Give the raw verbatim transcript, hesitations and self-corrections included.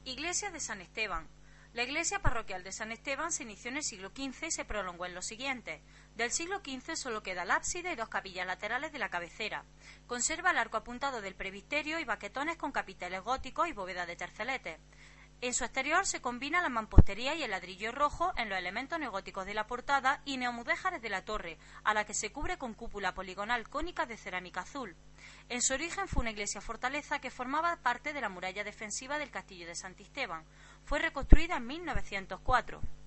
Iglesia de San Esteban. La iglesia parroquial de San Esteban se inició en el siglo quince y se prolongó en los siguientes. Del siglo quince solo queda el ábside y dos capillas laterales de la cabecera. Conserva el arco apuntado del presbiterio y baquetones con capiteles góticos y bóveda de terceletes. En su exterior se combina la mampostería y el ladrillo rojo en los elementos neogóticos de la portada y neomudéjares de la torre, a la que se cubre con cúpula poligonal cónica de cerámica azul. En su origen fue una iglesia fortaleza que formaba parte de la muralla defensiva del castillo de Santisteban. Fue reconstruida en mil novecientos cuatro.